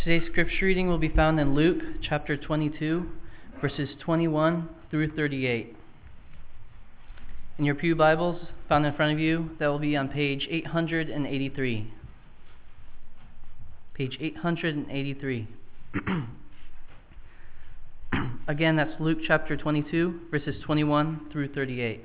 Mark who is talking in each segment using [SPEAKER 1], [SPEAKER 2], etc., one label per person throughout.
[SPEAKER 1] Today's scripture reading will be found in Luke chapter 22, verses 21 through 38. In your pew Bibles found in front of you, that will be on page 883. Page 883. Again, that's Luke chapter 22, verses 21 through 38.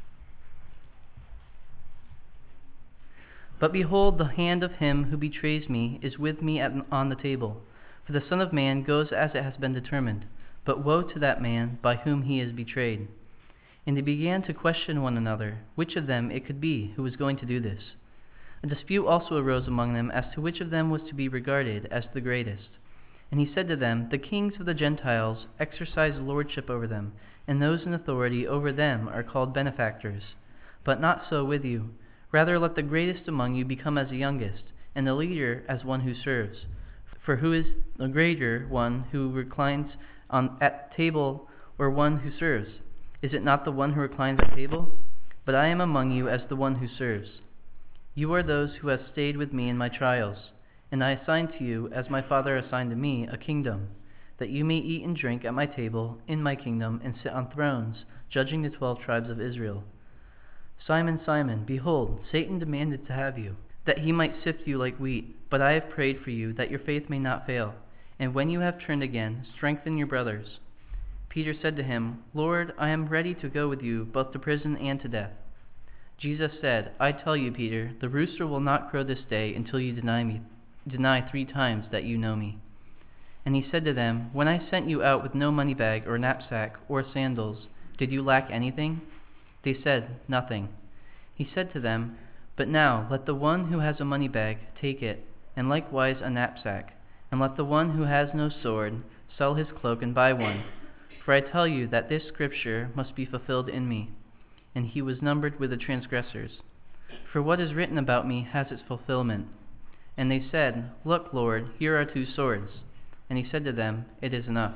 [SPEAKER 1] But behold, the hand of him who betrays me is with me on the table. For the Son of Man goes as it has been determined, but woe to that man by whom he is betrayed. And they began to question one another, which of them it could be who was going to do this. A dispute also arose among them as to which of them was to be regarded as the greatest. And he said to them, The kings of the Gentiles exercise lordship over them, and those in authority over them are called benefactors. But not so with you. Rather let the greatest among you become as the youngest, and the leader as one who serves. For who is the greater one who reclines at table, or one who serves? Is it not the one who reclines at table? But I am among you as the one who serves. You are those who have stayed with me in my trials, and I assign to you, as my Father assigned to me, a kingdom, that you may eat and drink at my table in my kingdom, and sit on thrones, judging the 12 tribes of Israel. Simon, Simon, behold, Satan demanded to have you, that he might sift you like wheat. But I have prayed for you, that your faith may not fail. And when you have turned again, strengthen your brothers. Peter said to him, Lord, I am ready to go with you, both to prison and to death. Jesus said, I tell you, Peter, the rooster will not crow this day until you deny 3 times that you know me. And he said to them, When I sent you out with no money bag or knapsack or sandals, did you lack anything? They said, Nothing. He said to them, But now let the one who has a money bag take it, and likewise a knapsack, and let the one who has no sword sell his cloak and buy one. For I tell you that this scripture must be fulfilled in me. And he was numbered with the transgressors. For what is written about me has its fulfillment. And they said, Look, Lord, here are 2 swords. And he said to them, It is enough.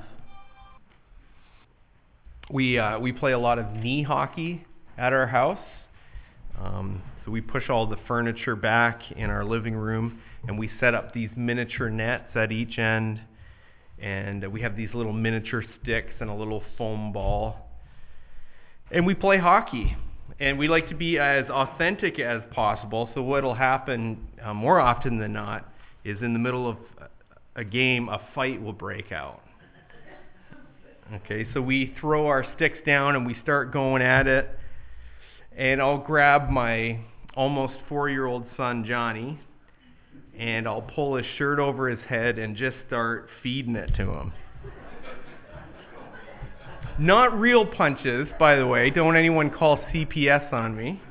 [SPEAKER 2] We play a lot of knee hockey at our house. So we push all the furniture back in our living room, and we set up these miniature nets at each end. And we have these little miniature sticks and a little foam ball. And we play hockey. And we like to be as authentic as possible. So what will happen more often than not is in the middle of a game, a fight will break out. Okay, so we throw our sticks down and we start going at it. And I'll grab my almost 4-year-old son, Johnny, and I'll pull his shirt over his head and just start feeding it to him. Not real punches, by the way. Don't anyone call CPS on me.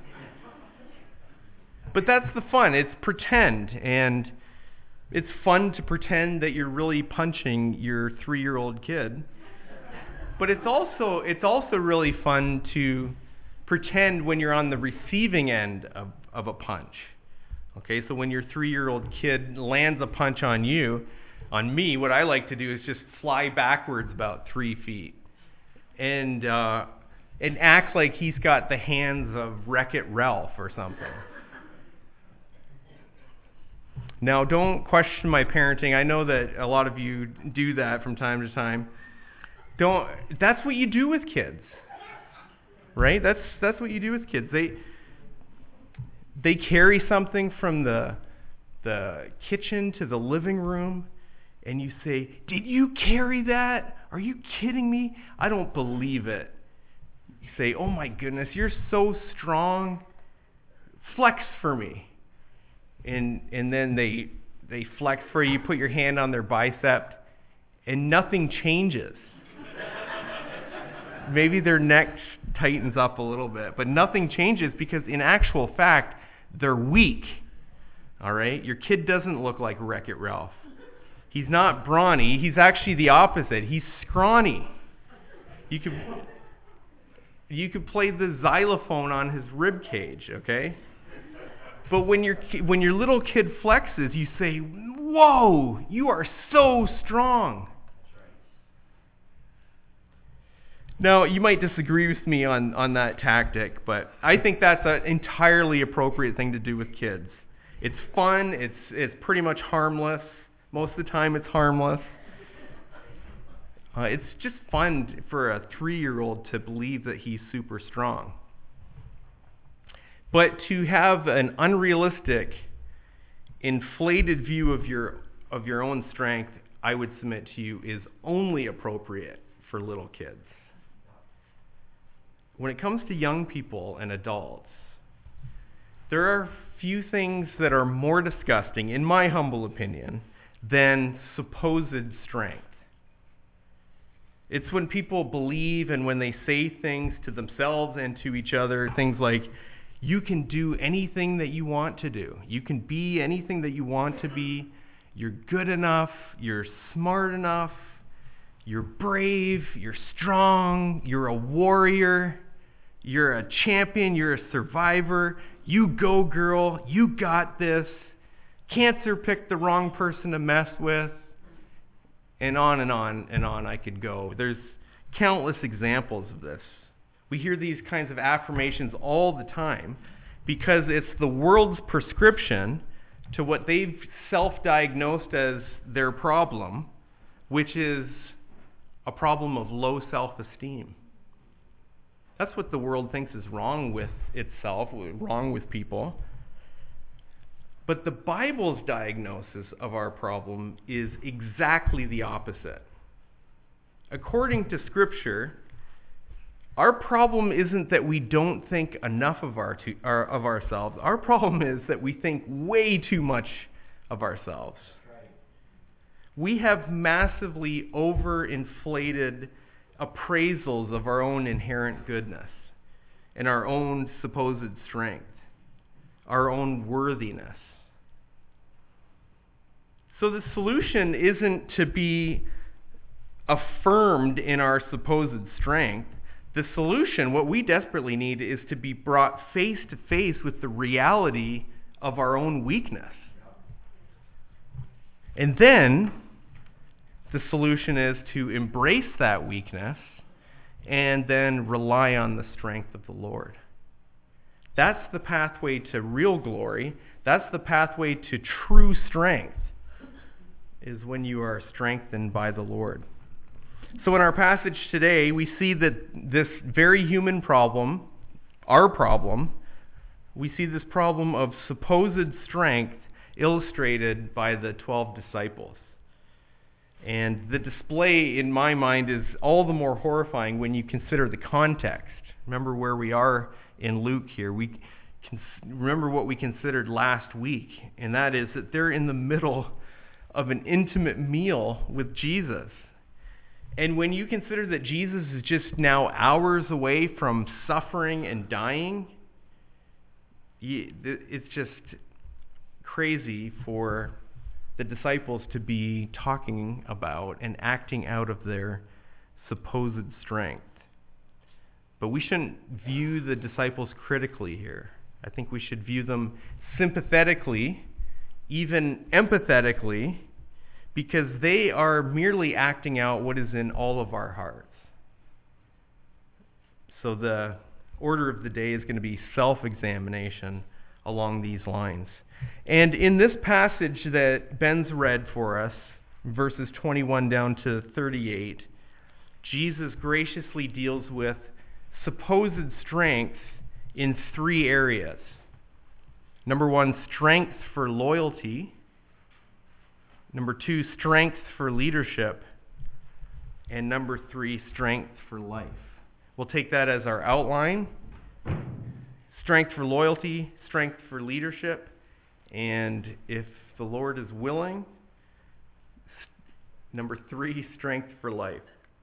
[SPEAKER 2] But that's the fun. It's pretend. And it's fun to pretend that you're really punching your 3-year-old kid. But it's also really fun to pretend when you're on the receiving end of a punch. Okay, so when your 3-year-old kid lands a punch on me, what I like to do is just fly backwards about 3 feet and act like he's got the hands of Wreck-It Ralph or something. Now, don't question my parenting. I know that a lot of you do that from time to time. That's what you do with kids. Right? That's what you do with kids. They carry something from the kitchen to the living room, and you say, Did you carry that? Are you kidding me? I don't believe it. You say, Oh my goodness, you're so strong. Flex for me. And then they flex for you, put your hand on their bicep, and nothing changes. Maybe their neck tightens up a little bit, but nothing changes because in actual fact, they're weak. All right? Your kid doesn't look like Wreck-It Ralph. He's not brawny. He's actually the opposite. He's scrawny. You could play the xylophone on his rib cage, okay? But when your little kid flexes, you say, "Whoa, you are so strong." Now, you might disagree with me on that tactic, but I think that's an entirely appropriate thing to do with kids. It's fun. It's pretty much harmless. Most of the time it's harmless. It's just fun for a 3-year-old to believe that he's super strong. But to have an unrealistic, inflated view of your own strength, I would submit to you, is only appropriate for little kids. When it comes to young people and adults, there are few things that are more disgusting, in my humble opinion, than supposed strength. It's when people believe and when they say things to themselves and to each other, things like, you can do anything that you want to do. You can be anything that you want to be. You're good enough. You're smart enough. You're brave. You're strong. You're a warrior. You're a champion. You're a survivor. You go, girl. You got this. Cancer picked the wrong person to mess with. And on and on and on I could go. There's countless examples of this. We hear these kinds of affirmations all the time because it's the world's prescription to what they've self-diagnosed as their problem, which is a problem of low self-esteem. That's what the world thinks is wrong with itself, wrong with people. But the Bible's diagnosis of our problem is exactly the opposite. According to Scripture, our problem isn't that we don't think enough of ourselves. Our problem is that we think way too much of ourselves. We have massively overinflated appraisals of our own inherent goodness and our own supposed strength, our own worthiness. So the solution isn't to be affirmed in our supposed strength. The solution, what we desperately need, is to be brought face to face with the reality of our own weakness. And then the solution is to embrace that weakness and then rely on the strength of the Lord. That's the pathway to real glory. That's the pathway to true strength, is when you are strengthened by the Lord. So in our passage today, we see that this very human problem, our problem, we see this problem of supposed strength illustrated by the 12 disciples. And the display, in my mind, is all the more horrifying when you consider the context. Remember where we are in Luke here. We remember what we considered last week, and that is that they're in the middle of an intimate meal with Jesus. And when you consider that Jesus is just now hours away from suffering and dying, it's just crazy for the disciples to be talking about and acting out of their supposed strength. But we shouldn't view the disciples critically here. I think we should view them sympathetically, even empathetically, because they are merely acting out what is in all of our hearts. So the order of the day is going to be self-examination along these lines. And in this passage that Ben's read for us, verses 21 down to 38, Jesus graciously deals with supposed strength in 3 areas. Number 1, strength for loyalty. Number 2, strength for leadership. And number 3, strength for life. We'll take that as our outline. Strength for loyalty, strength for leadership, and if the Lord is willing, number 3, strength for life.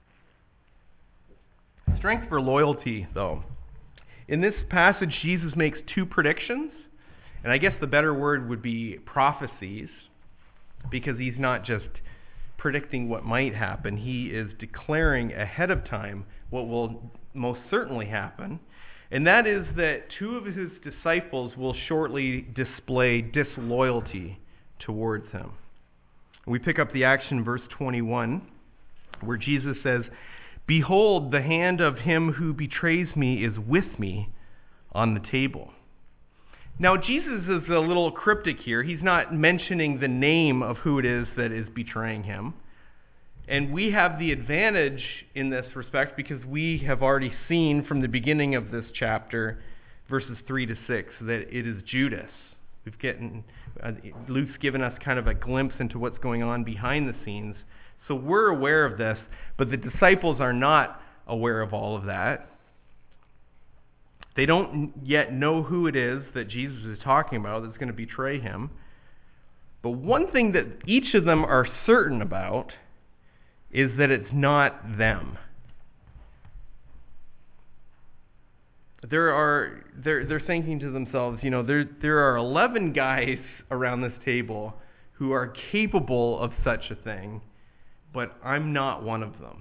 [SPEAKER 2] Strength for loyalty, though. In this passage, Jesus makes 2 predictions, and I guess the better word would be prophecies, because he's not just predicting what might happen. He is declaring ahead of time what will most certainly happen, and that is that 2 of his disciples will shortly display disloyalty towards him. We pick up the action in verse 21, where Jesus says, "Behold, the hand of him who betrays me is with me on the table." Now, Jesus is a little cryptic here. He's not mentioning the name of who it is that is betraying him. And we have the advantage in this respect because we have already seen from the beginning of this chapter, verses 3 to 6, that it is Judas. Luke's given us kind of a glimpse into what's going on behind the scenes. So we're aware of this, but the disciples are not aware of all of that. They don't yet know who it is that Jesus is talking about that's going to betray him. But one thing that each of them are certain about is that it's not them. They're thinking to themselves, there are 11 guys around this table who are capable of such a thing, but I'm not one of them.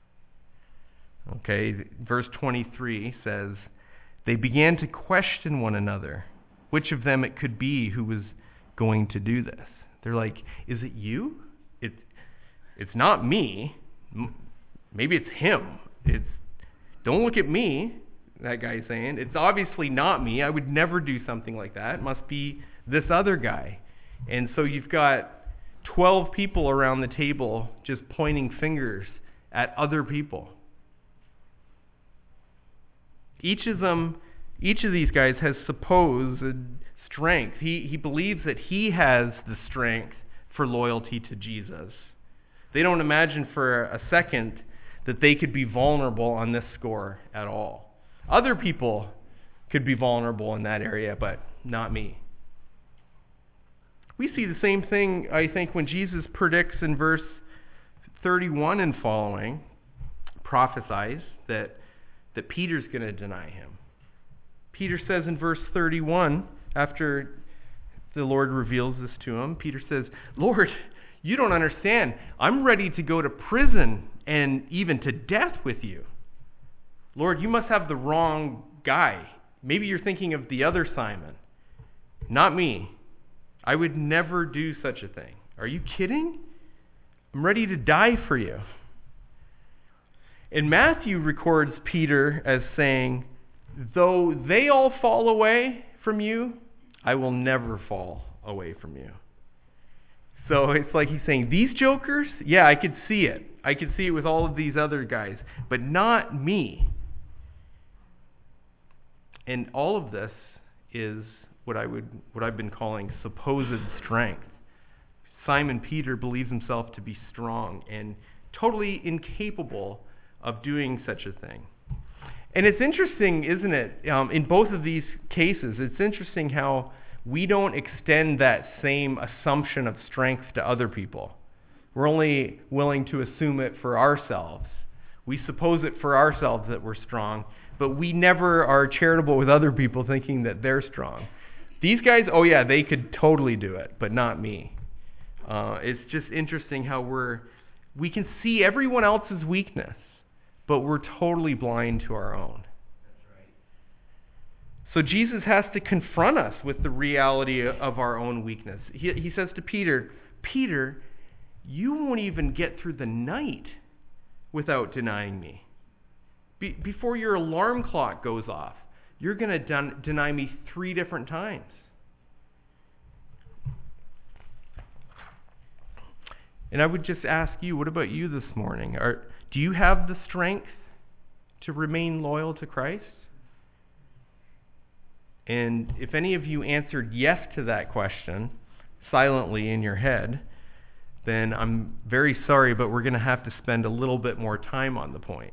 [SPEAKER 2] Okay, verse 23 says, they began to question one another, which of them it could be who was going to do this. They're like, is it you? It's not me. Maybe it's him. Don't look at me, that guy's saying. It's obviously not me. I would never do something like that. It must be this other guy. And so you've got 12 people around the table just pointing fingers at other people. Each of these guys has supposed strength. He believes that he has the strength for loyalty to Jesus. They don't imagine for a second that they could be vulnerable on this score at all. Other people could be vulnerable in that area, but not me. We see the same thing, I think, when Jesus predicts in verse 31 and following, prophesies that Peter's going to deny him. Peter says in verse 31, after the Lord reveals this to him, Peter says, Lord, you don't understand. I'm ready to go to prison and even to death with you. Lord, you must have the wrong guy. Maybe you're thinking of the other Simon. Not me. I would never do such a thing. Are you kidding? I'm ready to die for you. And Matthew records Peter as saying, though they all fall away from you, I will never fall away from you. So it's like he's saying, these jokers, yeah, I could see it. I could see it with all of these other guys, but not me. And all of this is what I've been calling supposed strength. Simon Peter believes himself to be strong and totally incapable of doing such a thing. And it's interesting, isn't it, in both of these cases, it's interesting how we don't extend that same assumption of strength to other people. We're only willing to assume it for ourselves. We suppose it for ourselves that we're strong, but we never are charitable with other people thinking that they're strong. These guys, oh yeah, they could totally do it, but not me. It's just interesting how we can see everyone else's weakness, but we're totally blind to our own. So Jesus has to confront us with the reality of our own weakness. He says to Peter, Peter, you won't even get through the night without denying me. Before your alarm clock goes off, you're going to deny me 3 different times. And I would just ask you, what about you this morning? Do you have the strength to remain loyal to Christ? And if any of you answered yes to that question silently in your head, then I'm very sorry, but we're going to have to spend a little bit more time on the point.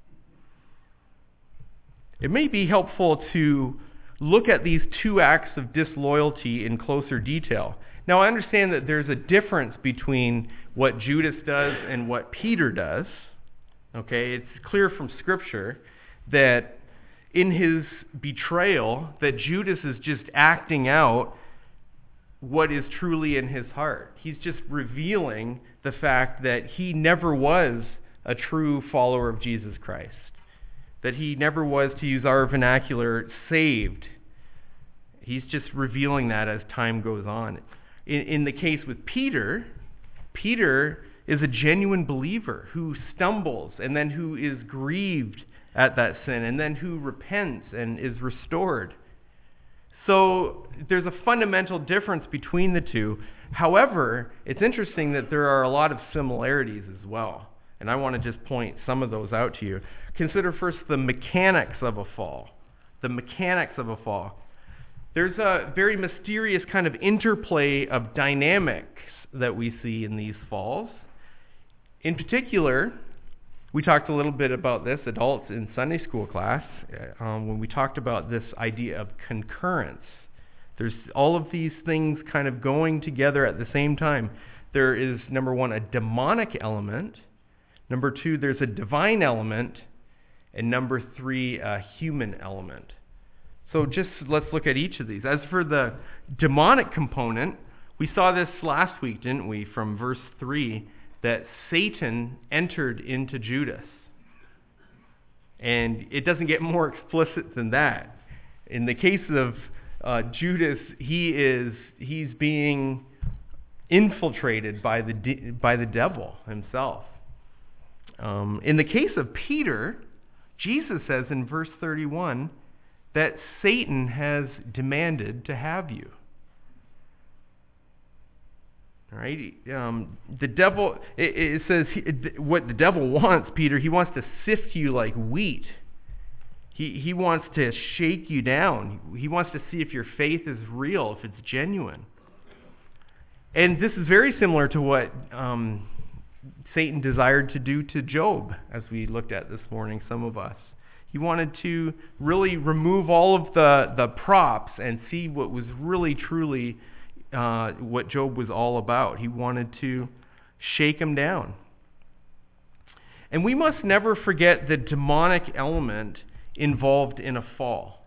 [SPEAKER 2] It may be helpful to look at these 2 acts of disloyalty in closer detail. Now, I understand that there's a difference between what Judas does and what Peter does. Okay, it's clear from Scripture that in his betrayal, that Judas is just acting out what is truly in his heart. He's just revealing the fact that he never was a true follower of Jesus Christ. That he never was, to use our vernacular, saved. He's just revealing that as time goes on. In the case with Peter, Peter is a genuine believer who stumbles and then who is grieved at that sin and then who repents and is restored. So there's a fundamental difference between the two. However, it's interesting that there are a lot of similarities as well. And I want to just point some of those out to you. Consider first the mechanics of a fall. The mechanics of a fall. There's a very mysterious kind of interplay of dynamics that we see in these falls. In particular, we talked a little bit about this, adults, in Sunday school class, when we talked about this idea of concurrence. There's all of these things kind of going together at the same time. There is, number one, a demonic element. Number two, there's a divine element. And number three, a human element. So just let's look at each of these. As for the demonic component, we saw this last week, didn't we, from verse 3, that Satan entered into Judas. And it doesn't get more explicit than that. In the case of Judas, he's being infiltrated by the devil himself. In the case of Peter, Jesus says in verse 31 that Satan has demanded to have you. All right, the devil. It says what the devil wants, Peter. He wants to sift you like wheat. He wants to shake you down. He wants to see if your faith is real, if it's genuine. And this is very similar to what Satan desired to do to Job, as we looked at this morning, some of us. He wanted to really remove all of the props and see what was really, truly what Job was all about. He wanted to shake him down. And we must never forget the demonic element involved in a fall.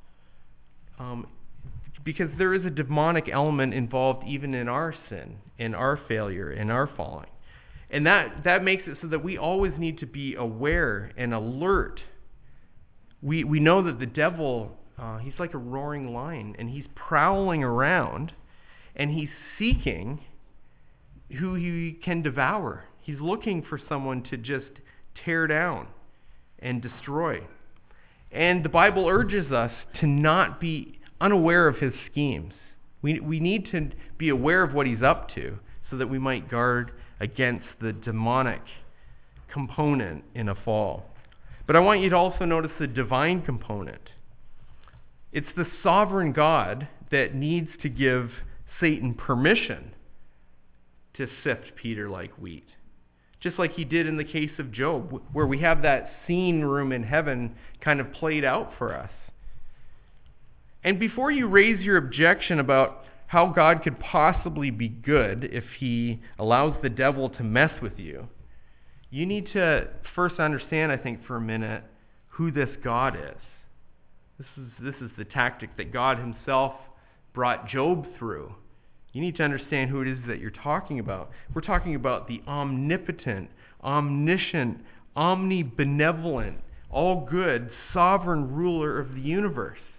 [SPEAKER 2] Because there is a demonic element involved even in our sin, in our failure, in our falling. And that makes it so that we always need to be aware and alert. We know that the devil, he's like a roaring lion, and he's prowling around, and he's seeking who he can devour. He's looking for someone to just tear down and destroy. And the Bible urges us to not be unaware of his schemes. We need to be aware of what he's up to so that we might guard against the demonic component in a fall. But I want you to also notice the divine component. It's the sovereign God that needs to give Satan permission to sift Peter like wheat. Just like he did in the case of Job, where we have that scene room in heaven kind of played out for us. And before you raise your objection about how God could possibly be good if he allows the devil to mess with you, you need to first understand, I think, for a minute, who this God is. This is the tactic that God himself brought Job through. You need to understand who it is that you're talking about. We're talking about the omnipotent, omniscient, omnibenevolent, all good, sovereign ruler of the universe.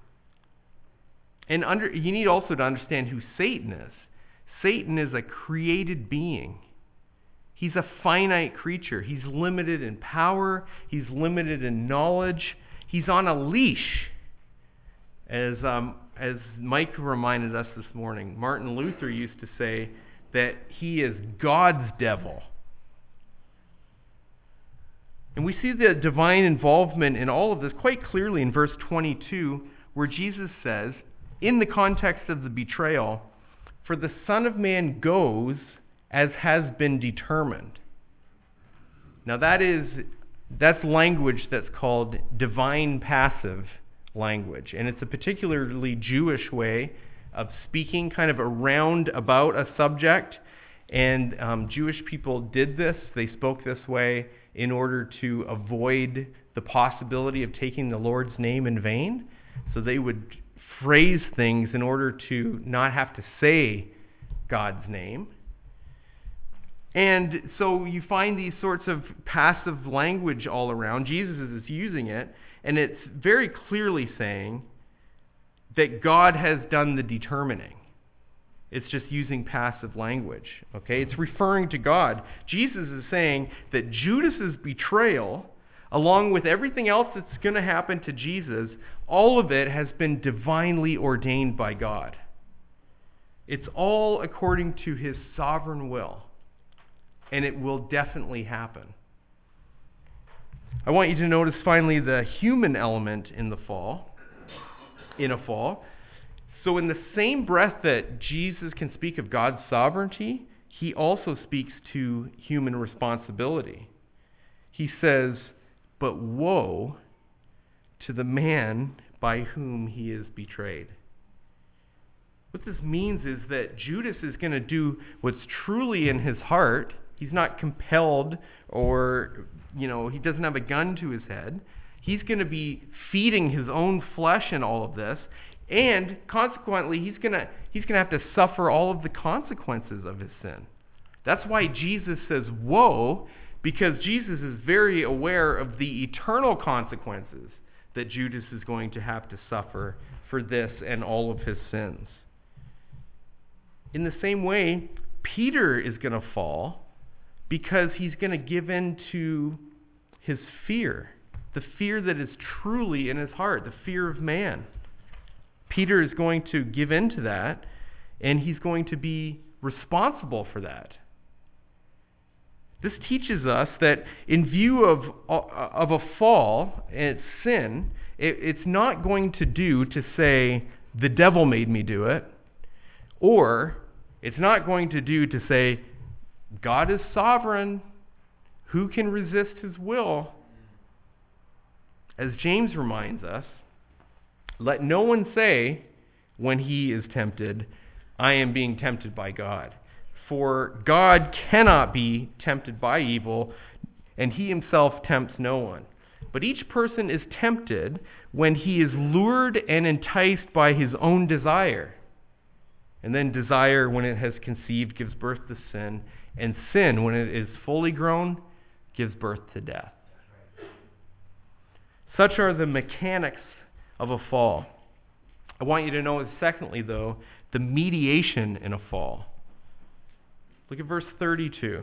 [SPEAKER 2] And you need also to understand who Satan is. Satan is a created being. He's a finite creature. He's limited in power. He's limited in knowledge. He's on a leash. As Mike reminded us this morning, Martin Luther used to say that he is God's devil. And we see the divine involvement in all of this quite clearly in verse 22, where Jesus says, in the context of the betrayal, "For the Son of Man goes as has been determined." Now that's language that's called divine passive language. And it's a particularly Jewish way of speaking kind of around about a subject. And Jewish people did this. They spoke this way in order to avoid the possibility of taking the Lord's name in vain. So they would phrase things in order to not have to say God's name. And so you find these sorts of passive language all around. Jesus is using it, and it's very clearly saying that God has done the determining. It's just using passive language, okay? It's referring to God. Jesus is saying that Judas's betrayal along with everything else that's going to happen to Jesus, all of it has been divinely ordained by God. It's all according to his sovereign will, and it will definitely happen. I want you to notice finally the human element in a fall. So in the same breath that Jesus can speak of God's sovereignty, he also speaks to human responsibility. He says, "But woe to the man by whom he is betrayed." What this means is that Judas is going to do what's truly in his heart. He's not compelled or, he doesn't have a gun to his head. He's going to be feeding his own flesh in all of this. And consequently, he's going to have to suffer all of the consequences of his sin. That's why Jesus says, woe, because Jesus is very aware of the eternal consequences that Judas is going to have to suffer for this and all of his sins. In the same way, Peter is going to fall because he's going to give in to his fear, the fear that is truly in his heart, the fear of man. Peter is going to give in to that, and he's going to be responsible for that. This teaches us that in view of a fall and sin, it's not going to do to say, the devil made me do it, or it's not going to do to say, God is sovereign, who can resist his will? As James reminds us, let no one say when he is tempted, I am being tempted by God. For God cannot be tempted by evil, and he himself tempts no one. But each person is tempted when he is lured and enticed by his own desire. And then desire, when it has conceived, gives birth to sin. And sin, when it is fully grown, gives birth to death. Such are the mechanics of a fall. I want you to know, secondly, though, the mediation in a fall. Look at verse 32.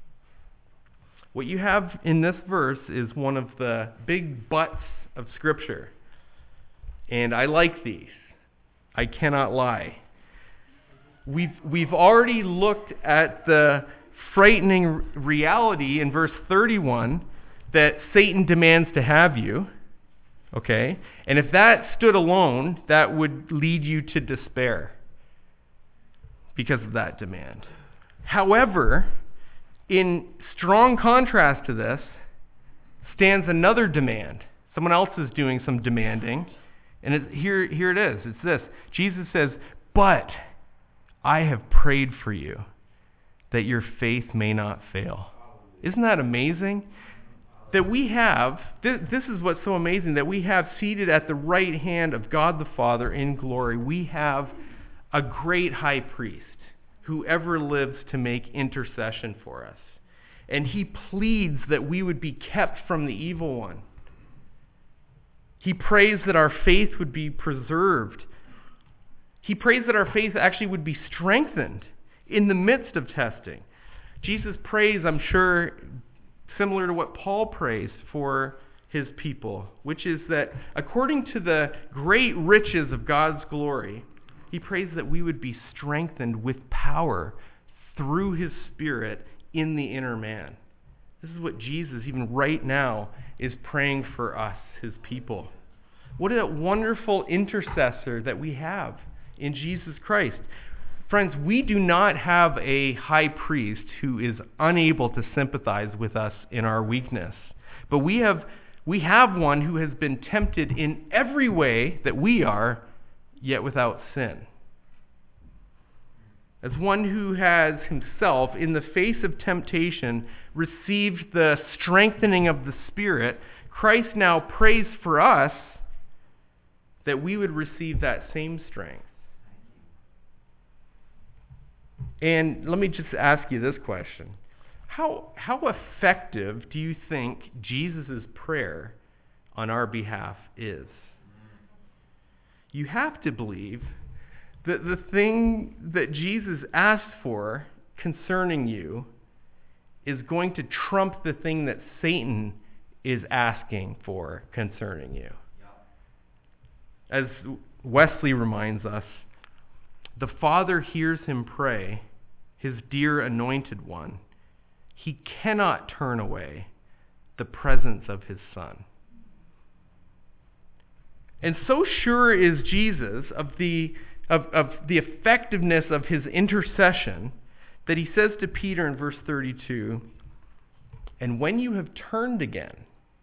[SPEAKER 2] What you have in this verse is one of the big buts of Scripture. And I like these. I cannot lie. We've already looked at the frightening reality in verse 31 that Satan demands to have you. Okay? And if that stood alone, that would lead you to despair because of that demand. However, in strong contrast to this stands another demand. Someone else is doing some demanding. And here it is. It's this. Jesus says, but I have prayed for you that your faith may not fail. Isn't that amazing? That we have, this is what's so amazing, that we have seated at the right hand of God the Father in glory, we have a great high priest who ever lives to make intercession for us. And he pleads that we would be kept from the evil one. He prays that our faith would be preserved. He prays that our faith actually would be strengthened in the midst of testing. Jesus prays, I'm sure, similar to what Paul prays for his people, which is that according to the great riches of God's glory, he prays that we would be strengthened with power through his Spirit in the inner man. This is what Jesus, even right now, is praying for us, his people. What a wonderful intercessor that we have in Jesus Christ. Friends, we do not have a high priest who is unable to sympathize with us in our weakness. But we have one who has been tempted in every way that we are, yet without sin. As one who has himself, in the face of temptation, received the strengthening of the Spirit, Christ now prays for us that we would receive that same strength. And let me just ask you this question. How effective do you think Jesus' prayer on our behalf is? You have to believe that the thing that Jesus asked for concerning you is going to trump the thing that Satan is asking for concerning you. As Wesley reminds us, the Father hears him pray, his dear anointed one. He cannot turn away the presence of his Son. And so sure is Jesus of the effectiveness of his intercession that he says to Peter in verse 32, and when you have turned again.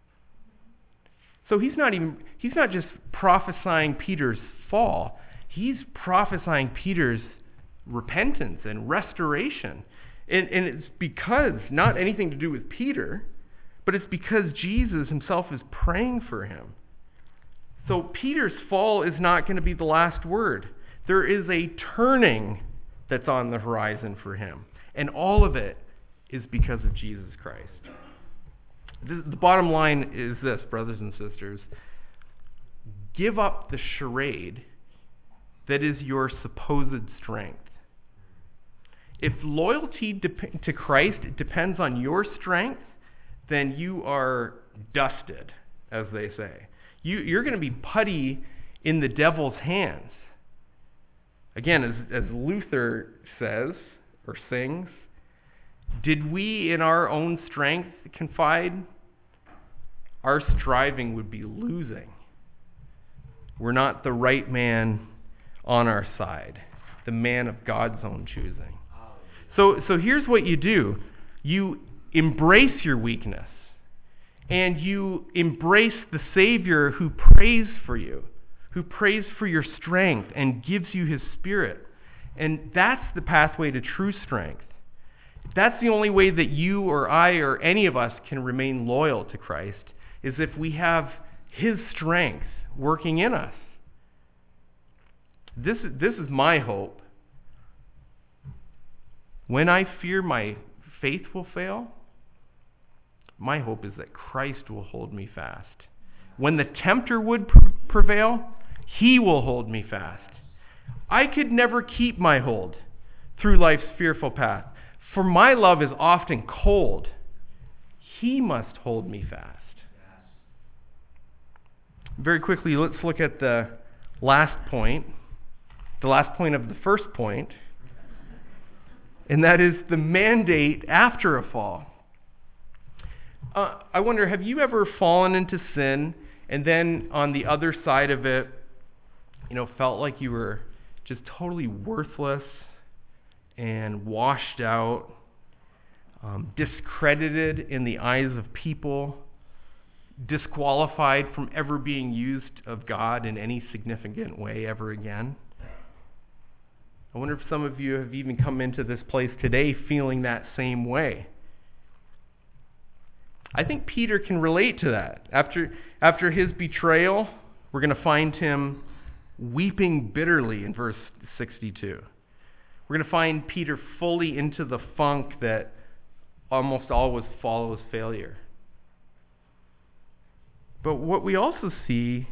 [SPEAKER 2] So he's not just prophesying Peter's fall. He's prophesying Peter's repentance and restoration. And it's because, not anything to do with Peter, but it's because Jesus himself is praying for him. So Peter's fall is not going to be the last word. There is a turning that's on the horizon for him. And all of it is because of Jesus Christ. The bottom line is this, brothers and sisters. Give up the charade that is your supposed strength. If loyalty to Christ depends on your strength, then you are dusted, as they say. You're going to be putty in the devil's hands. Again, as Luther says or sings, did we in our own strength confide, our striving would be losing. We're not the right man on our side, the man of God's own choosing. So here's what you do. You embrace your weakness, and you embrace the Savior who prays for you, who prays for your strength and gives you his Spirit. And that's the pathway to true strength. That's the only way that you or I or any of us can remain loyal to Christ, is if we have his strength working in us. This is my hope. When I fear my faith will fail, my hope is that Christ will hold me fast. When the tempter would prevail, he will hold me fast. I could never keep my hold through life's fearful path, for my love is often cold. He must hold me fast. Very quickly, let's look at the last point of the first point, and that is the mandate after a fall. I wonder, have you ever fallen into sin and then on the other side of it, felt like you were just totally worthless and washed out, discredited in the eyes of people, disqualified from ever being used of God in any significant way ever again? I wonder if some of you have even come into this place today feeling that same way. I think Peter can relate to that. After his betrayal, we're going to find him weeping bitterly in verse 62. We're going to find Peter fully into the funk that almost always follows failure. But what we also see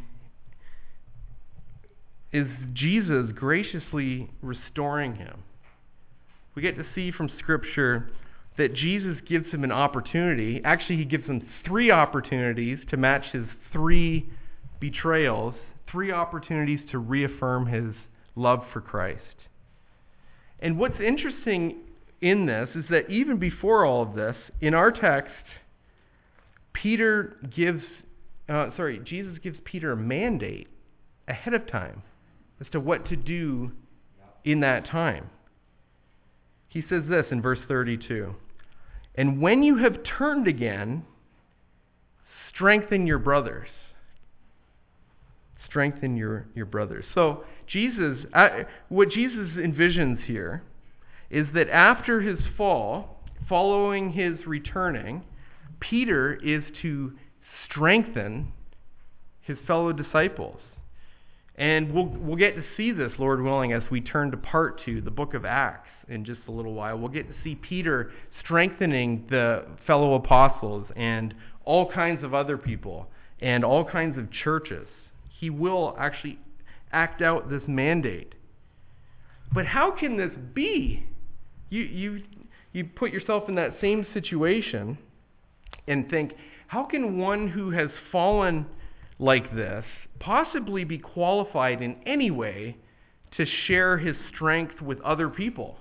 [SPEAKER 2] is Jesus graciously restoring him. We get to see from Scripture that Jesus gives him an opportunity. Actually, he gives him 3 opportunities to match his 3 betrayals, 3 opportunities to reaffirm his love for Christ. And what's interesting in this is that even before all of this, in our text, Jesus gives Peter a mandate ahead of time as to what to do in that time. He says this in verse 32, and when you have turned again, strengthen your brothers. Strengthen your brothers. So what Jesus envisions here is that after his fall, following his returning, Peter is to strengthen his fellow disciples. And we'll get to see this, Lord willing, as we turn to part 2, the book of Acts, in just a little while. We'll get to see Peter strengthening the fellow apostles and all kinds of other people and all kinds of churches. He will actually act out this mandate. But how can this be? You put yourself in that same situation and think, How can one who has fallen like this possibly be qualified in any way to share his strength with other people?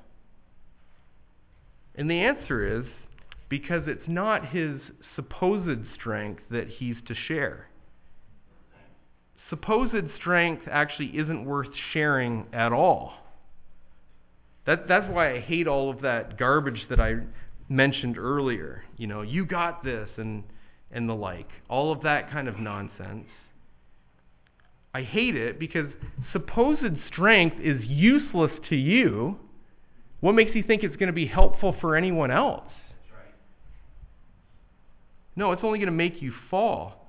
[SPEAKER 2] And the answer is because it's not his supposed strength that he's to share. Supposed strength actually isn't worth sharing at all. That's why I hate all of that garbage that I mentioned earlier. You got this and the like. All of that kind of nonsense. I hate it because supposed strength is useless to you. What makes you think it's going to be helpful for anyone else?
[SPEAKER 3] That's right.
[SPEAKER 2] No, it's only going to make you fall.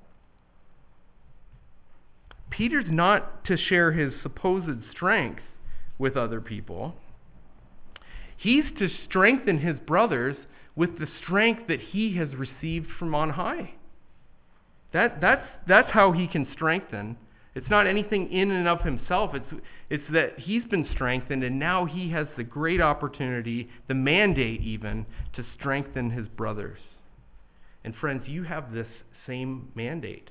[SPEAKER 2] Peter's not to share his supposed strength with other people. He's to strengthen his brothers with the strength that he has received from on high. That's how he can strengthen. It's not anything in and of himself. It's that he's been strengthened, and now he has the great opportunity, the mandate even, to strengthen his brothers. And friends, you have this same mandate.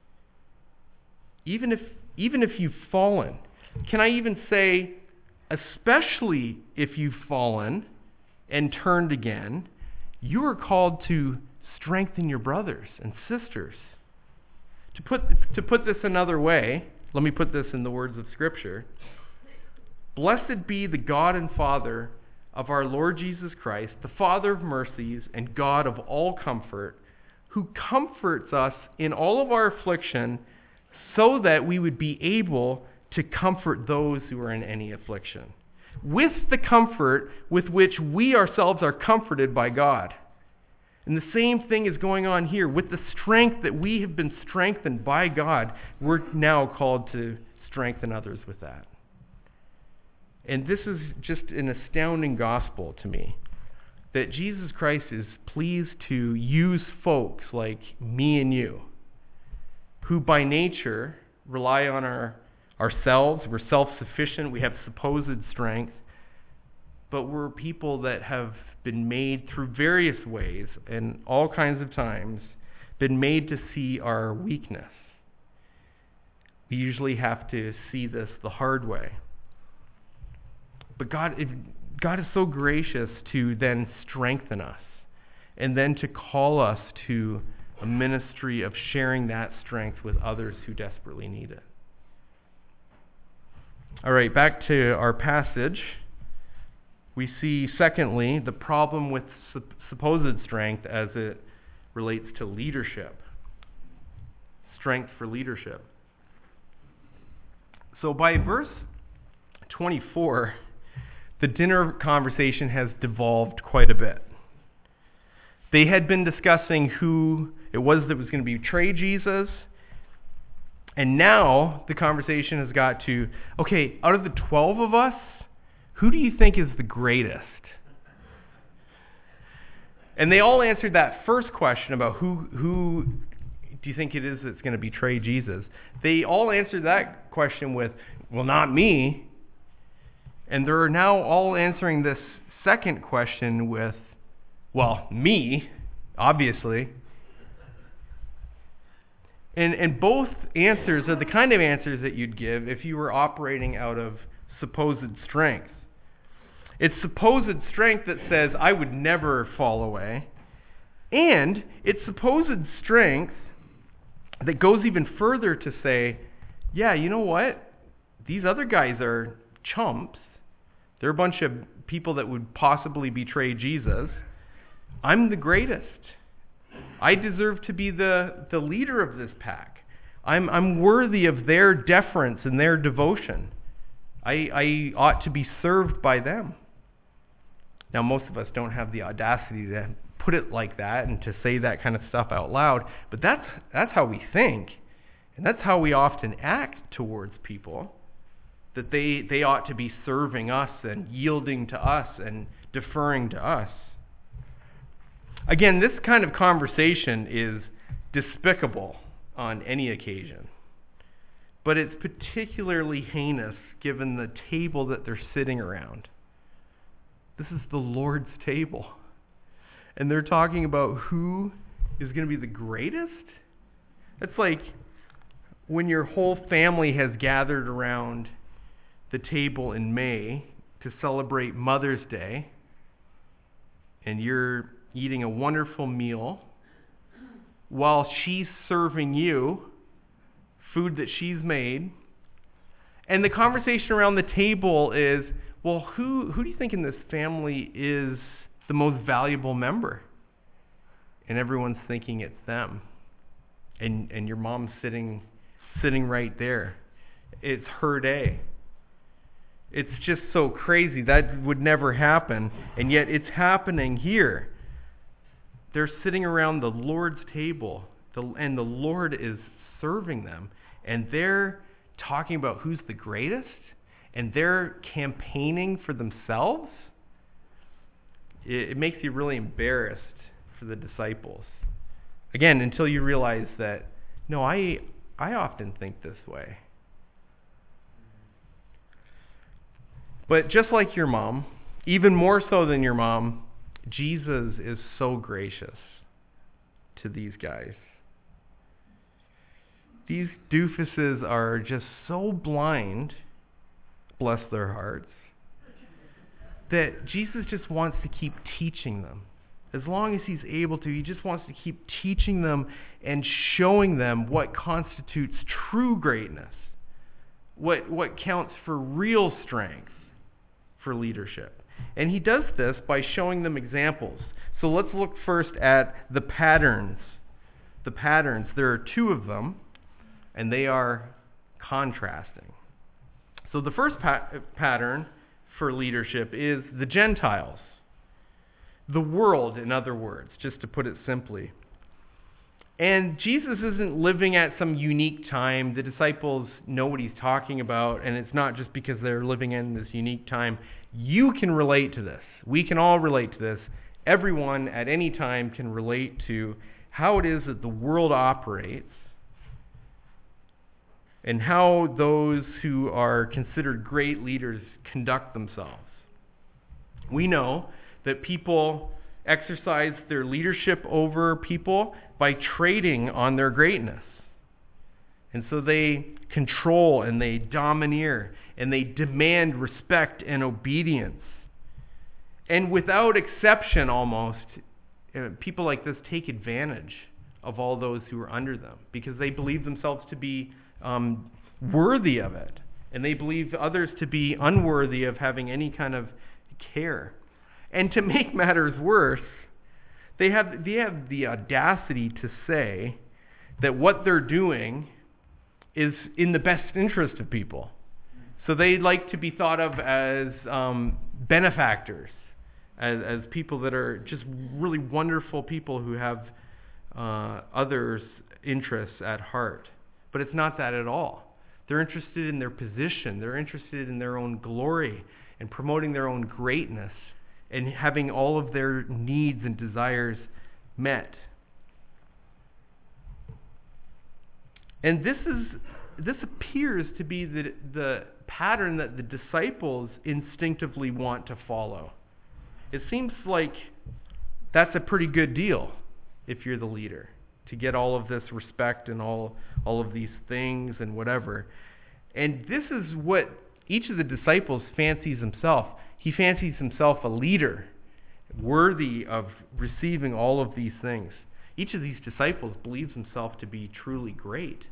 [SPEAKER 2] Even if you've fallen, can I even say, especially if you've fallen and turned again, you are called to strengthen your brothers and sisters. To put this another way, let me put this in the words of Scripture. Blessed be the God and Father of our Lord Jesus Christ, the Father of mercies and God of all comfort, who comforts us in all of our affliction, so that we would be able to comfort those who are in any affliction, with the comfort with which we ourselves are comforted by God. And the same thing is going on here. With the strength that we have been strengthened by God, we're now called to strengthen others with that. And this is just an astounding gospel to me, that Jesus Christ is pleased to use folks like me and you, who by nature rely on ourselves. We're self-sufficient. We have supposed strength. But we're people that have been made through various ways and all kinds of times, been made to see our weakness. We usually have to see this the hard way. But God is so gracious to then strengthen us and then to call us to a ministry of sharing that strength with others who desperately need it. All right, back to our passage. We see, secondly, the problem with supposed strength as it relates to leadership. Strength for leadership. So by verse 24, the dinner conversation has devolved quite a bit. They had been discussing who it was that was going to betray Jesus. And now the conversation has got to, okay, out of the 12 of us, who do you think is the greatest? And they all answered that first question about who do you think it is that's going to betray Jesus? They all answered that question with, well, not me. And they're now all answering this second question with, well, me, obviously. And both answers are the kind of answers that you'd give if you were operating out of supposed strength. It's supposed strength that says, I would never fall away. And it's supposed strength that goes even further to say, yeah, you know what? These other guys are chumps. They're a bunch of people that would possibly betray Jesus. I'm the greatest. I deserve to be the leader of this pack. I'm worthy of their deference and their devotion. I ought to be served by them. Now, most of us don't have the audacity to put it like that and to say that kind of stuff out loud, but that's how we think, and that's how we often act towards people, that they ought to be serving us and yielding to us and deferring to us. Again, this kind of conversation is despicable on any occasion, but it's particularly heinous given the table that they're sitting around. This is the Lord's table. And they're talking about who is going to be the greatest? It's like when your whole family has gathered around the table in May to celebrate Mother's Day, and you're eating a wonderful meal while she's serving you food that she's made, and the conversation around the table is, well, who do you think in this family is the most valuable member? And everyone's thinking it's them. And your mom's sitting right there. It's her day. It's just so crazy. That would never happen. And yet it's happening here. They're sitting around the Lord's table, and the Lord is serving them. And they're talking about who's the greatest, and they're campaigning for themselves. It makes you really embarrassed for the disciples. Again, until you realize that, no, I often think this way. But just like your mom, even more so than your mom, Jesus is so gracious to these guys. These doofuses are just so blind, bless their hearts, that Jesus just wants to keep teaching them. As long as he's able to, he just wants to keep teaching them and showing them what constitutes true greatness, what counts for real strength for leadership. And he does this by showing them examples. So let's look first at the patterns. The patterns, there are two of them, and they are contrasting. So the first pattern for leadership is the Gentiles. The world, in other words, just to put it simply. And Jesus isn't living at some unique time. The disciples know what he's talking about, and it's not just because they're living in this unique time. You can relate to this. We can all relate to this. Everyone at any time can relate to how it is that the world operates and how those who are considered great leaders conduct themselves. We know that people exercise their leadership over people by trading on their greatness. And so they control and they domineer and they demand respect and obedience. And without exception almost, people like this take advantage of all those who are under them because they believe themselves to be worthy of it. And they believe others to be unworthy of having any kind of care. And to make matters worse, they have the audacity to say that what they're doing is in the best interest of people. So they like to be thought of as benefactors, as people that are just really wonderful people who have others' interests at heart. But it's not that at all. They're interested in their position. They're interested in their own glory and promoting their own greatness and having all of their needs and desires met. And this appears to be the pattern that the disciples instinctively want to follow. It seems like that's a pretty good deal if you're the leader, to get all of this respect and all of these things and whatever. And this is what each of the disciples fancies himself. He fancies himself a leader, worthy of receiving all of these things. Each of these disciples believes himself to be truly great.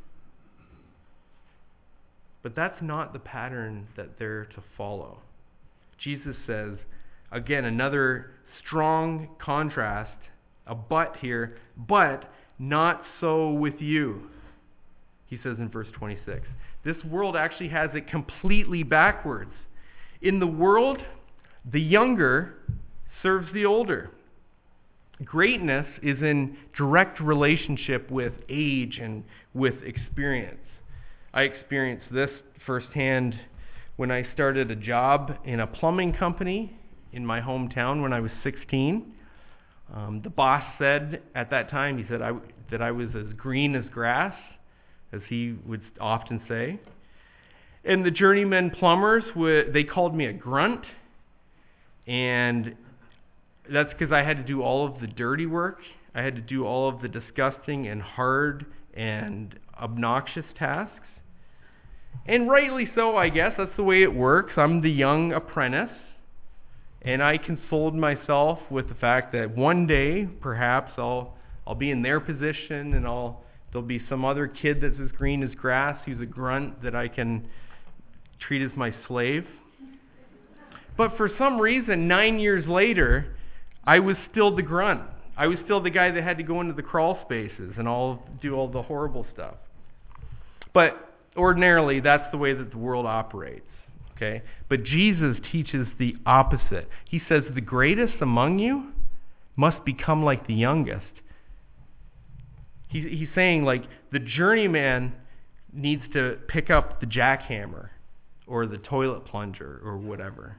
[SPEAKER 2] But that's not the pattern that they're to follow. Jesus says, again, another strong contrast, a but here, but not so with you. He says in verse 26, this world actually has it completely backwards. In the world, the younger serves the older. Greatness is in direct relationship with age and with experience. I experienced this firsthand when I started a job in a plumbing company in my hometown when I was 16. The boss said at that time, he said that I was as green as grass, as he would often say. And the journeyman plumbers, they called me a grunt. And that's because I had to do all of the dirty work. I had to do all of the disgusting and hard and obnoxious tasks. And rightly so, I guess. That's the way it works. I'm the young apprentice. And I consoled myself with the fact that one day, perhaps, I'll be in their position, and there'll be some other kid that's as green as grass who's a grunt that I can treat as my slave. But for some reason, 9 years later, I was still the grunt. I was still the guy that had to go into the crawl spaces and do all the horrible stuff. But ordinarily, that's the way that the world operates. Okay? But Jesus teaches the opposite. He says, the greatest among you must become like the youngest. He's saying, like, the journeyman needs to pick up the jackhammer or the toilet plunger or whatever.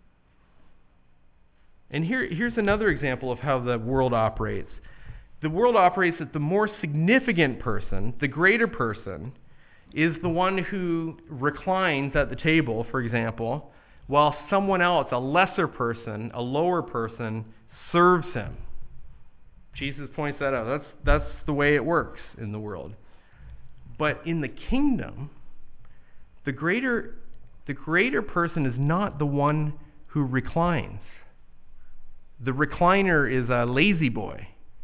[SPEAKER 2] And here's another example of how the world operates. The world operates that the more significant person, the greater person, is the one who reclines at the table, for example, while someone else, a lesser person, a lower person, serves him. Jesus points that out. That's the way it works in the world. But in the kingdom, the greater person is not the one who reclines. The recliner is a lazy boy.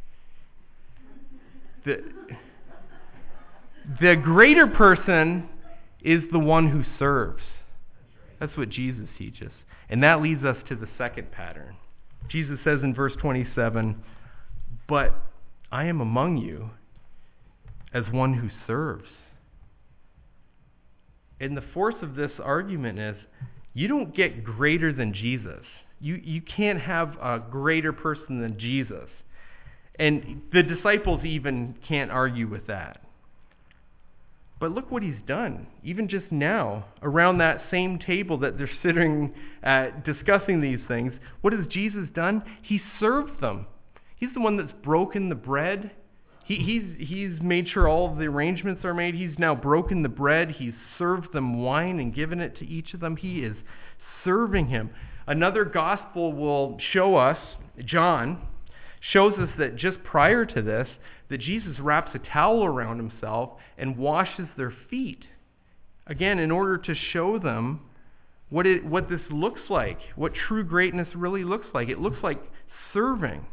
[SPEAKER 2] The greater person is the one who serves. That's what Jesus teaches. And that leads us to the second pattern. Jesus says in verse 27, "But I am among you as one who serves." And the force of this argument is, you don't get greater than Jesus. You can't have a greater person than Jesus. And the disciples even can't argue with that. But look what he's done. Even just now, around that same table that they're sitting at discussing these things, what has Jesus done? He served them. He's the one that's broken the bread. He's made sure all of the arrangements are made. He's now broken the bread. He's served them wine and given it to each of them. He is serving him. Another gospel will show us, John, shows us that just prior to this, that Jesus wraps a towel around himself and washes their feet. Again, in order to show them what this looks like, what true greatness really looks like. It looks like serving.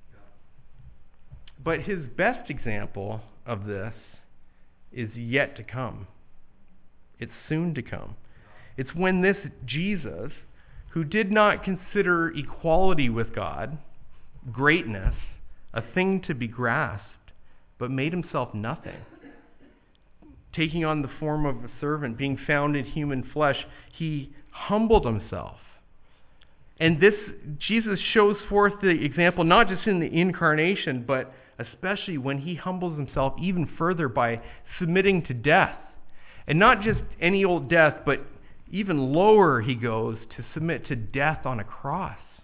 [SPEAKER 2] But his best example of this is yet to come. It's soon to come. It's when this Jesus, who did not consider equality with God, greatness, a thing to be grasped, but made himself nothing. Taking on the form of a servant, being found in human flesh, he humbled himself. And this, Jesus shows forth the example, not just in the incarnation, but especially when he humbles himself even further by submitting to death. And not just any old death, but even lower he goes to submit to death on a cross.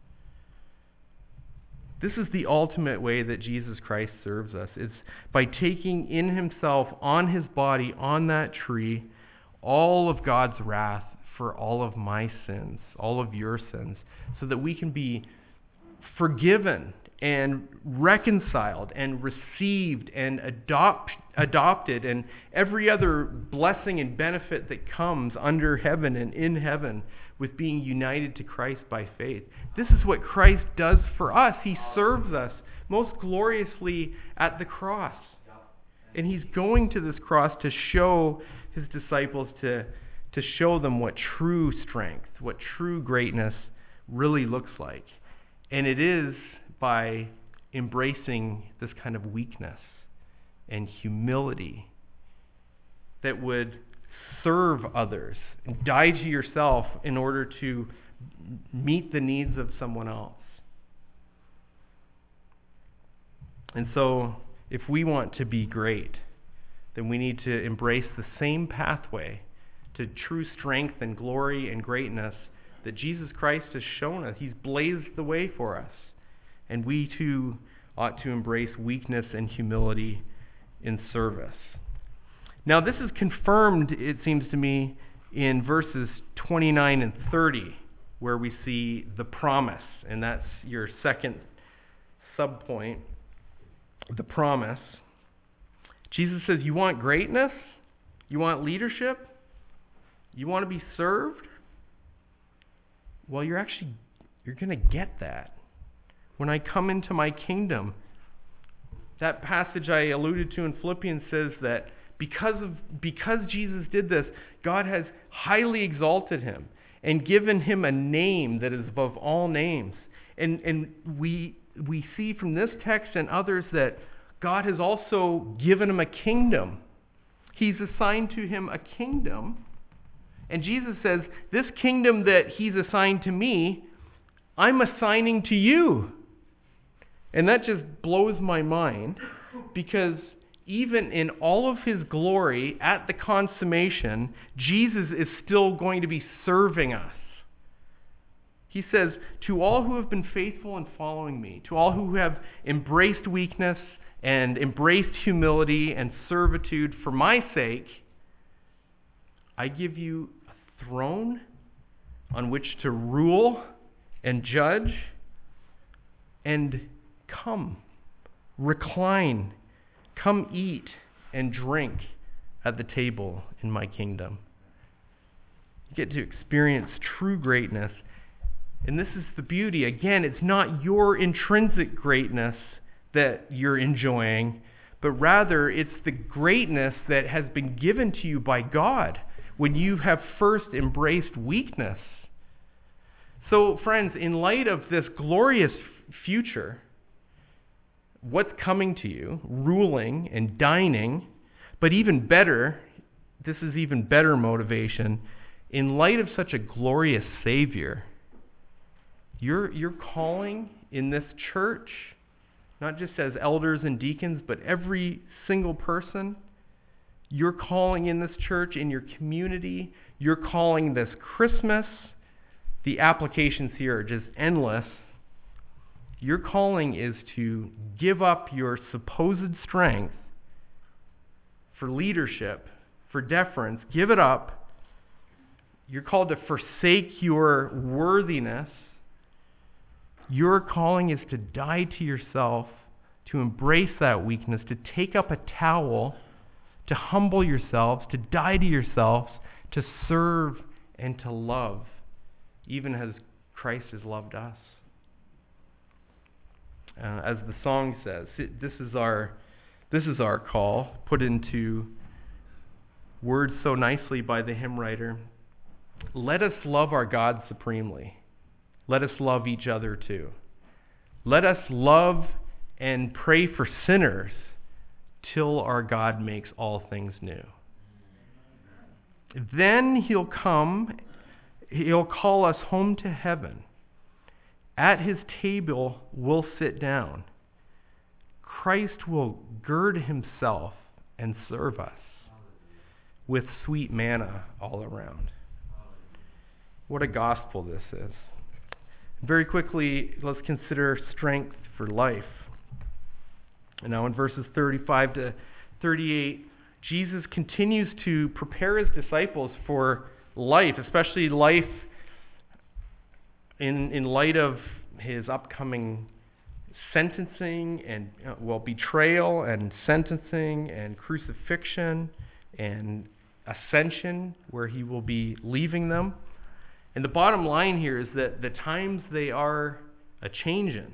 [SPEAKER 2] This is the ultimate way that Jesus Christ serves us. It's by taking in himself, on his body, on that tree, all of God's wrath for all of my sins, all of your sins, so that we can be forgiven and reconciled and received and adopted and every other blessing and benefit that comes under heaven and in heaven with being united to Christ by faith. This is what Christ does for us. He serves us most gloriously at the cross. And he's going to this cross to show his disciples, to show them what true strength, what true greatness really looks like. And it is by embracing this kind of weakness and humility that would serve others and die to yourself in order to meet the needs of someone else. And so, if we want to be great, then we need to embrace the same pathway to true strength and glory and greatness that Jesus Christ has shown us. He's blazed the way for us. And we too ought to embrace weakness and humility in service. Now, this is confirmed, it seems to me, in verses 29 and 30, where we see the promise. And that's your second subpoint. the promise. Jesus says, you want greatness? You want leadership? You want to be served? Well, you're going to get that when I come into my kingdom. That passage I alluded to in Philippians says that because Jesus did this, God has highly exalted him and given him a name that is above all names. And we see from this text and others that God has also given him a kingdom. He's assigned to him a kingdom. And Jesus says, this kingdom that he's assigned to me, I'm assigning to you. And that just blows my mind, because even in all of his glory at the consummation, Jesus is still going to be serving us. He says, to all who have been faithful in following me, to all who have embraced weakness and embraced humility and servitude for my sake, I give you a throne on which to rule and judge, and come, recline, come eat and drink at the table in my kingdom. You get to experience true greatness. And this is the beauty. Again, it's not your intrinsic greatness that you're enjoying, but rather it's the greatness that has been given to you by God when you have first embraced weakness. So, friends, in light of this glorious future, what's coming to you, ruling and dining, but even better, this is even better motivation, in light of such a glorious Savior, your calling in this church, not just as elders and deacons, but every single person, your calling in this church, in your community, your calling this Christmas, the applications here are just endless. Your calling is to give up your supposed strength for leadership, for deference. Give it up. You're called to forsake your worthiness. Your calling is to die to yourself, to embrace that weakness, to take up a towel, to humble yourselves, to die to yourselves, to serve and to love, even as Christ has loved us. As the song says, this is our call, put into words so nicely by the hymn writer. Let us love our God supremely. Let us love each other too. Let us love and pray for sinners till our God makes all things new. Then he'll come, he'll call us home to heaven. At his table we'll sit down. Christ will gird himself and serve us with sweet manna all around. What a gospel this is. Very quickly, let's consider strength for life. And now in verses 35 to 38, Jesus continues to prepare his disciples for life, especially life in light of his upcoming sentencing and, betrayal and sentencing and crucifixion and ascension, where he will be leaving them. And the bottom line here is that the times, they are a-changin'.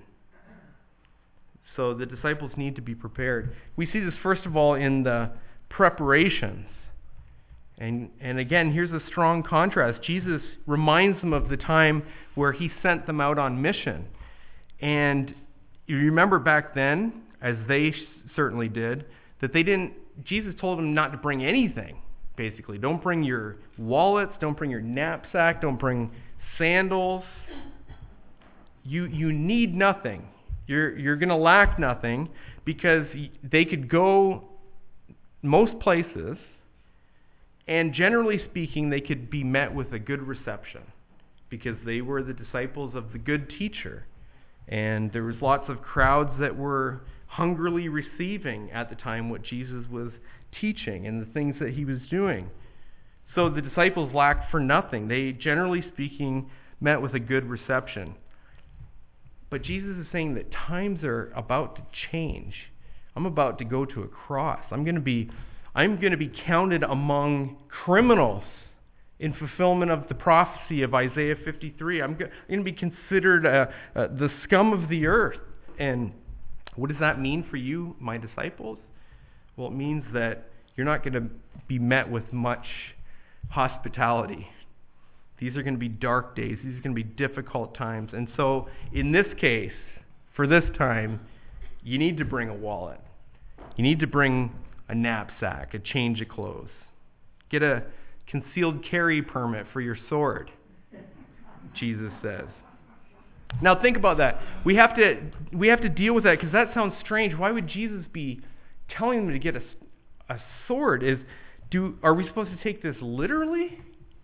[SPEAKER 2] So the disciples need to be prepared. We see this, first of all, in the preparations. And again, here's a strong contrast. Jesus reminds them of the time where he sent them out on mission. And you remember back then, as they certainly did, that Jesus told them not to bring anything, basically. Don't bring your wallets, don't bring your knapsack, don't bring sandals. You need nothing. You're going to lack nothing, because they could go most places, and generally speaking, they could be met with a good reception, because they were the disciples of the good teacher. And there was lots of crowds that were hungrily receiving at the time what Jesus was teaching and the things that he was doing. So the disciples lacked for nothing. They, generally speaking, met with a good reception. But Jesus is saying that times are about to change. I'm about to go to a cross. I'm going to be counted among criminals in fulfillment of the prophecy of Isaiah 53. I'm going to be considered the scum of the earth. And what does that mean for you, my disciples? Well, it means that you're not going to be met with much hospitality. These are going to be dark days. These are going to be difficult times. And so in this case, for this time, you need to bring a wallet. You need to bring a knapsack, a change of clothes. Get a concealed carry permit for your sword, Jesus says. Now think about that. We have to deal with that because that sounds strange. Why would Jesus be telling them to get a sword? Are we supposed to take this literally?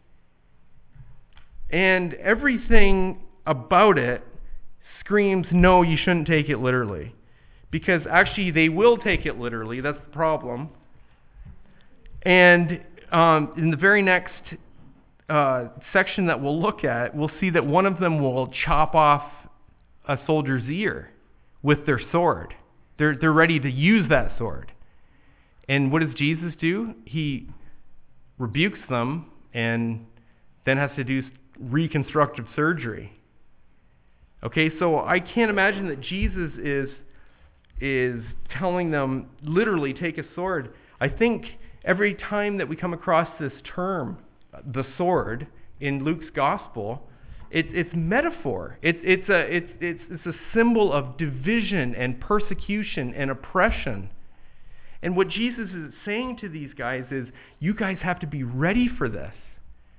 [SPEAKER 2] And everything about it screams, no, you shouldn't take it literally. Because actually they will take it literally. That's the problem. And in the very next section that we'll look at, we'll see that one of them will chop off a soldier's ear with their sword. They're ready to use that sword. And what does Jesus do? He rebukes them and then has to do reconstructive surgery. Okay, so I can't imagine that Jesus is telling them literally take a sword. I think every time that we come across this term, the sword, in Luke's gospel, it's metaphor. It's a symbol of division and persecution and oppression. And what Jesus is saying to these guys is, you guys have to be ready for this.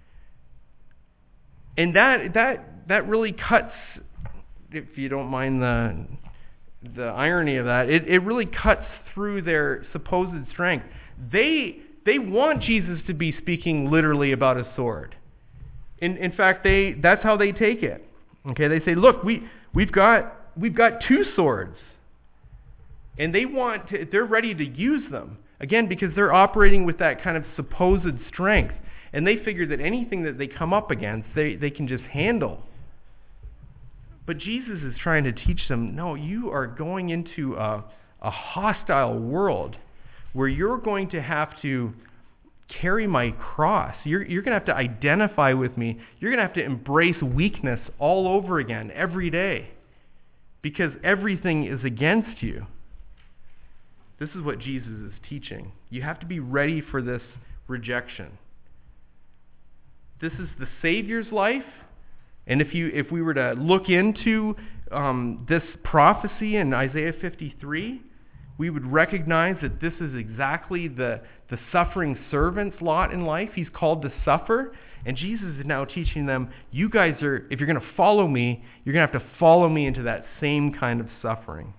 [SPEAKER 2] And that really cuts, if you don't mind the irony of that, it really cuts through their supposed strength. They want Jesus to be speaking literally about a sword. In fact, that's how they take it. Okay, they say, look, we've got two swords. And they're ready to use them. Again, because they're operating with that kind of supposed strength. And they figure that anything that they come up against, they can just handle. But Jesus is trying to teach them, no, you are going into a hostile world where you're going to have to carry my cross. You're going to have to identify with me. You're going to have to embrace weakness all over again every day because everything is against you. This is what Jesus is teaching. You have to be ready for this rejection. This is the Savior's life. And if we were to look into this prophecy in Isaiah 53, we would recognize that this is exactly the suffering servant's lot in life. He's called to suffer. And Jesus is now teaching them, you guys if you're going to follow me, you're going to have to follow me into that same kind of suffering.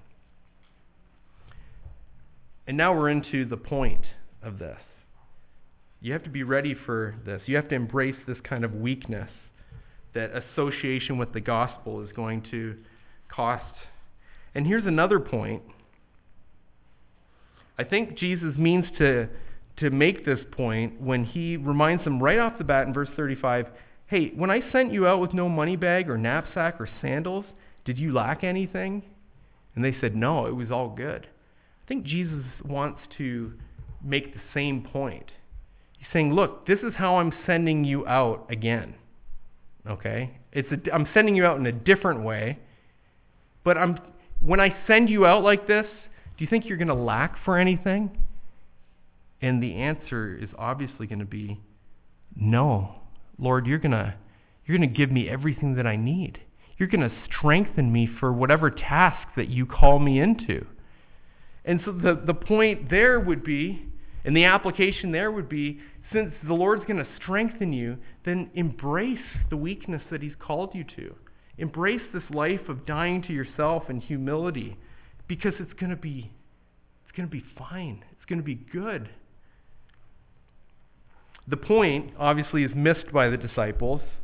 [SPEAKER 2] And now we're into the point of this. You have to be ready for this. You have to embrace this kind of weakness that association with the gospel is going to cost. And here's another point. I think Jesus means to make this point when he reminds them right off the bat in verse 35, hey, when I sent you out with no money bag or knapsack or sandals, did you lack anything? And they said, no, it was all good. I think Jesus wants to make the same point. He's saying, look, this is how I'm sending you out again. Okay? I'm sending you out in a different way. But when I send you out like this, do you think you're going to lack for anything? And the answer is obviously going to be no. Lord, you're going to give me everything that I need. You're going to strengthen me for whatever task that you call me into. And so the point there would be, and the application there would be, since the Lord's going to strengthen you, then embrace the weakness that he's called you to. Embrace this life of dying to yourself and humility, because it's going to be fine. It's going to be good. The point, obviously, is missed by the disciples.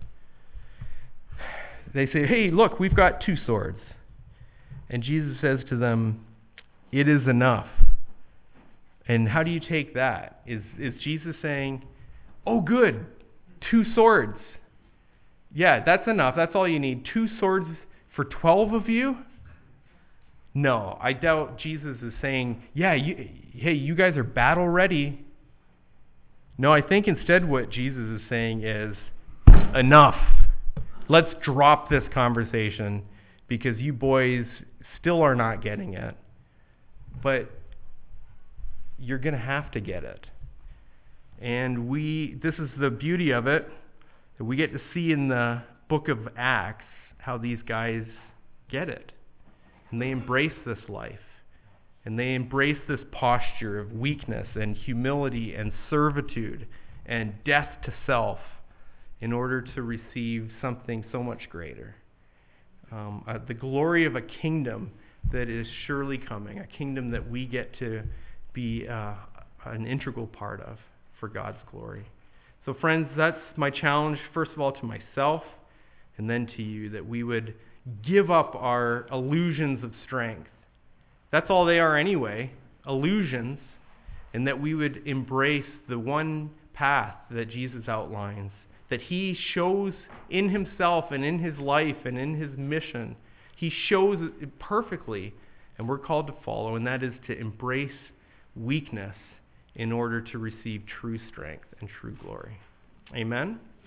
[SPEAKER 2] They say, hey, look, we've got two swords. And Jesus says to them, it is enough. And how do you take that? Is Jesus saying, oh, good, two swords. Yeah, that's enough. That's all you need. Two swords for 12 of you? No, I doubt Jesus is saying, yeah, hey, you guys are battle ready. No, I think instead what Jesus is saying is, enough. Let's drop this conversation because you boys still are not getting it. But you're going to have to get it. And this is the beauty of it, that we get to see in the book of Acts how these guys get it. And they embrace this life. And they embrace this posture of weakness and humility and servitude and death to self in order to receive something so much greater. The glory of a kingdom that is surely coming, a kingdom that we get to be an integral part of for God's glory. So friends, that's my challenge, first of all, to myself and then to you, that we would give up our illusions of strength. That's all they are anyway, illusions, and that we would embrace the one path that Jesus outlines, that he shows in himself and in his life and in his mission. He shows it perfectly, and we're called to follow, and that is to embrace weakness in order to receive true strength and true glory. Amen?